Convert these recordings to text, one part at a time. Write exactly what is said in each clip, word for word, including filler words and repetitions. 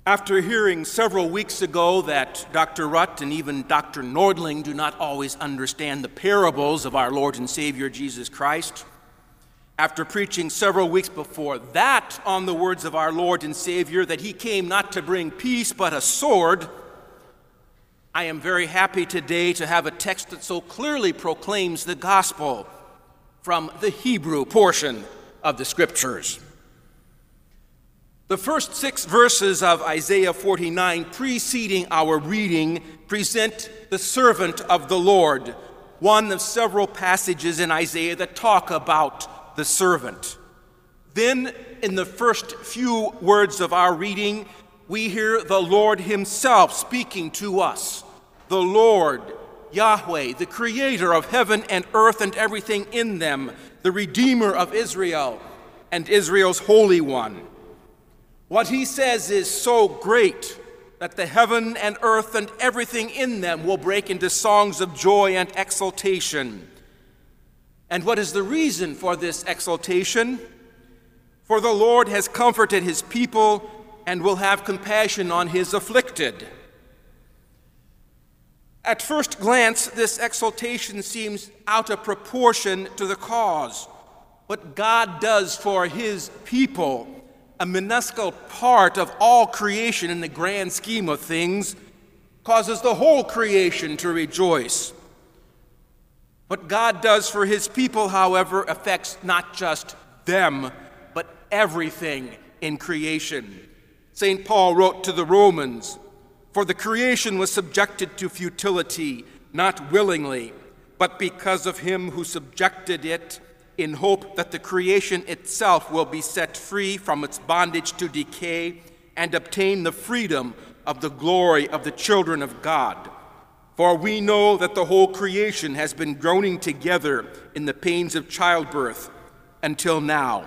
After hearing several weeks ago that Doctor Rutt and even Doctor Nordling do not always understand the parables of our Lord and Savior Jesus Christ, after preaching several weeks before that on the words of our Lord and Savior that he came not to bring peace but a sword, I am very happy today to have a text that so clearly proclaims the gospel from the Hebrew portion of the Scriptures. The first six verses of Isaiah forty-nine preceding our reading present the servant of the Lord, one of several passages in Isaiah that talk about the servant. Then, in the first few words of our reading, we hear the Lord himself speaking to us. The Lord, Yahweh, the creator of heaven and earth and everything in them, the Redeemer of Israel and Israel's Holy One. What he says is so great that the heaven and earth and everything in them will break into songs of joy and exultation. And what is the reason for this exultation? For the Lord has comforted his people and will have compassion on his afflicted. At first glance, this exultation seems out of proportion to the cause. What God does for his people, a minuscule part of all creation in the grand scheme of things, causes the whole creation to rejoice. What God does for his people, however, affects not just them, but everything in creation. Saint Paul wrote to the Romans, "For the creation was subjected to futility, not willingly, but because of him who subjected it, in hope that the creation itself will be set free from its bondage to decay and obtain the freedom of the glory of the children of God. For we know that the whole creation has been groaning together in the pains of childbirth until now."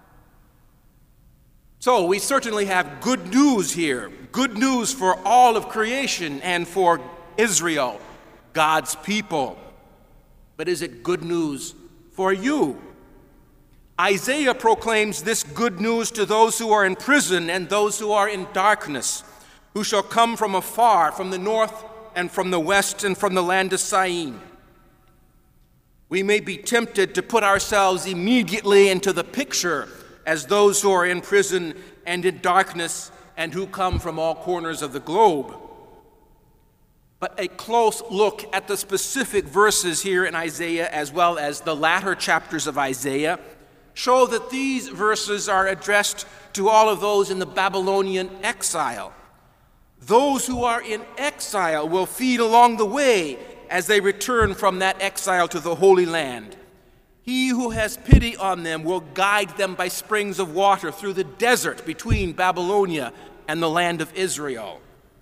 So we certainly have good news here, good news for all of creation and for Israel, God's people. But is it good news for you? Isaiah proclaims this good news to those who are in prison and those who are in darkness, who shall come from afar, from the north and from the west and from the land of Syene. We may be tempted to put ourselves immediately into the picture as those who are in prison and in darkness and who come from all corners of the globe. But a close look at the specific verses here in Isaiah, as well as the latter chapters of Isaiah, show that these verses are addressed to all of those in the Babylonian exile. Those who are in exile will feed along the way as they return from that exile to the Holy Land. He who has pity on them will guide them by springs of water through the desert between Babylonia and the land of Israel.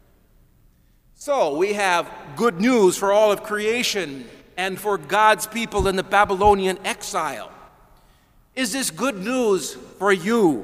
So we have good news for all of creation and for God's people in the Babylonian exile. Is this good news for you?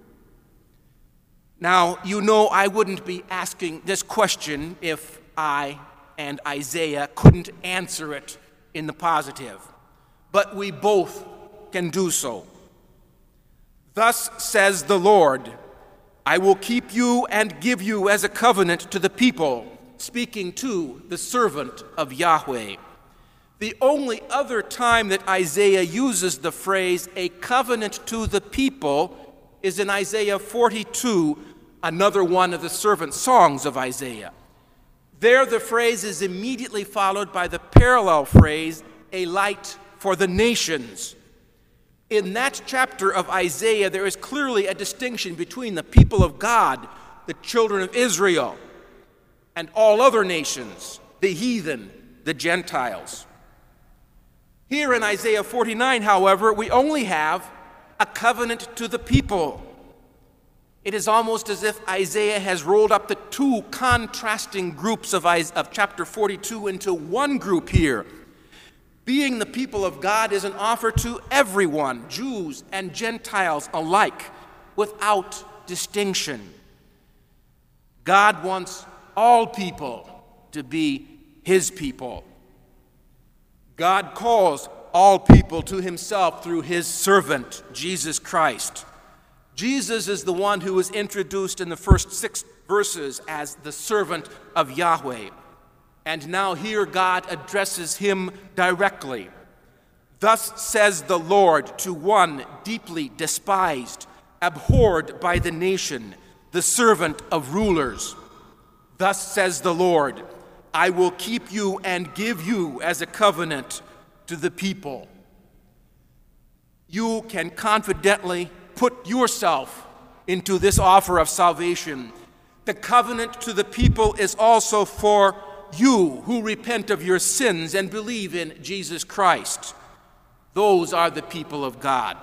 Now, you know I wouldn't be asking this question if I and Isaiah couldn't answer it in the positive. But we both can do so. Thus says the Lord, "I will keep you and give you as a covenant to the people," speaking to the servant of Yahweh. The only other time that Isaiah uses the phrase, "a covenant to the people," is in Isaiah forty-two, another one of the servant songs of Isaiah. There the phrase is immediately followed by the parallel phrase, "a light for the nations." In that chapter of Isaiah, there is clearly a distinction between the people of God, the children of Israel, and all other nations, the heathen, the Gentiles. Here in Isaiah forty-nine, however, we only have a covenant to the people. It is almost as if Isaiah has rolled up the two contrasting groups of, of chapter forty-two into one group here. Being the people of God is an offer to everyone, Jews and Gentiles alike, without distinction. God wants all people to be his people. God calls all people to himself through his servant, Jesus Christ. Jesus is the one who is introduced in the first six verses as the servant of Yahweh. And now here God addresses him directly. Thus says the Lord to one deeply despised, abhorred by the nation, the servant of rulers. Thus says the Lord, I will keep you and give you as a covenant to the people. You can confidently put yourself into this offer of salvation. The covenant to the people is also for you who repent of your sins and believe in Jesus Christ. Those are the people of God.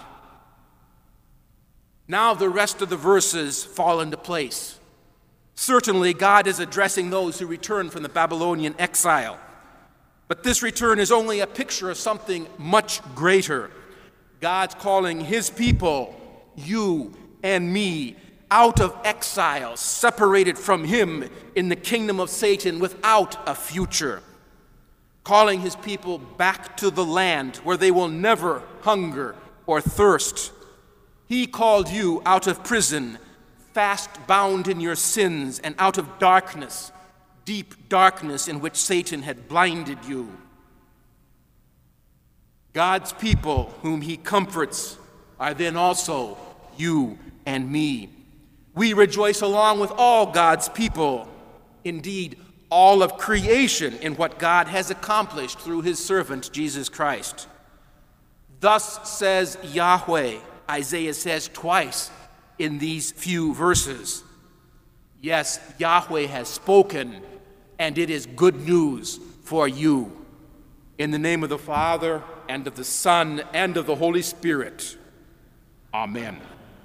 Now the rest of the verses fall into place. Certainly, God is addressing those who return from the Babylonian exile. But this return is only a picture of something much greater. God's calling his people, you and me, out of exile, separated from him in the kingdom of Satan without a future. Calling his people back to the land where they will never hunger or thirst. He called you out of prison, fast bound in your sins, and out of darkness, deep darkness in which Satan had blinded you. God's people whom he comforts are then also you and me. We rejoice along with all God's people, indeed, all of creation, in what God has accomplished through his servant, Jesus Christ. Thus says Yahweh, Isaiah says twice in these few verses. Yes, Yahweh has spoken, and it is good news for you. In the name of the Father, and of the Son, and of the Holy Spirit. Amen.